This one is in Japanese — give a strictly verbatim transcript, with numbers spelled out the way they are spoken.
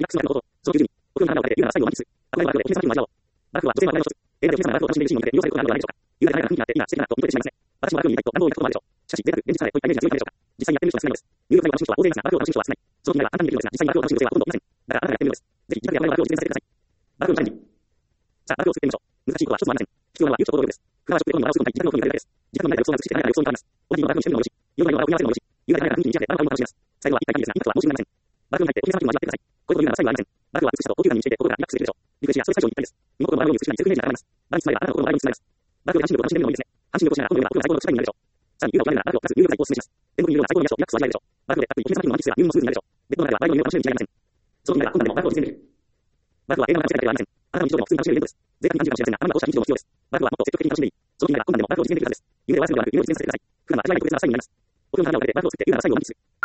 クスのこと、早急に、奥の花をかけて、ユーナは最後を満喫。憧れはバルクで、お姫様の魔女を。バルクは女性の憧れの一つ。映画でお姫様がバルクを楽しんでいるシーンを見て、利用されることなどではないでしょうか。ユーナが誰かが雰囲気になって、今、素敵なと見てしまいますね。私もバルクにいたいと願望を抱くこともあるでしょう。しかし、贅沢、現実さえといったイメージが強いのでしょうか。実際にやってみる人は少ないのです。ニューヨークでは楽しむ人は大勢いますが、バルクを楽しむ人は少ない。その気概は簡単にできるのですが、実際にバルクを楽しむ女性はほとんどいません。だからあなたがやってみるのです。ぜひ、自宅でバルクを実践させてください。バルクのチャレンジ。さあ、バルクを作ってみましょう。難しいことは一つもありません。必要なのは勇気と行動力です。フラワーショップで本に笑うすると自宅の奥に入れるだけです。自宅の中で予想がつして誰かが予想に変わります。オリジンのバルクにしてみるのもよし、ヨガのバルクを組み合わせるのもよし、ユーガで誰かが雰囲気に仕上げ、バルクを楽しみます。最後は一体何ですが、インパクトは申し分ありません。バルクに入ってお姫様気分を味わってください。こういうことを言うなら最後はありません。バルクは美しさと高級感にして心がリラックスできるでしょう。リクエストやストレス解消にぴったりです。身心の笑うように美しい美しいイメージが現れます。バルクスマイルはあなたの心の笑うようにつながります。バルクで半身力を楽しんでみるのもいいですね。半身力をしながら今度は心の最高の力になるでしょう。さらに、ユーガを嫌いならバルクをかつ有力な一歩をお勧めします。天国にいるような最高の癒しとリラックスを味わえるでしょう。バルクでたっぷりお姫様気分を満喫すれば入門もスムーズになるでしょう。ベッドの中ではバイオリンを楽しめるに違いません。その気概は困難でもバルクを実践できる。バルクは映画の世界だけではありません。あなたの日常でも普通に楽しめるイベントです。贅沢に感じるかもしれませんが、あなたが欲した日常も必要です。バルクはもっと積極的に楽しんでいい。その気概は困難でもバルクを実践できるはずです。夢ではすのではなく、夢を実践させてください。不可能な間違いなくこれは最後になります。お経の花をかけてバルクを作ってユーガの最後を満喫する。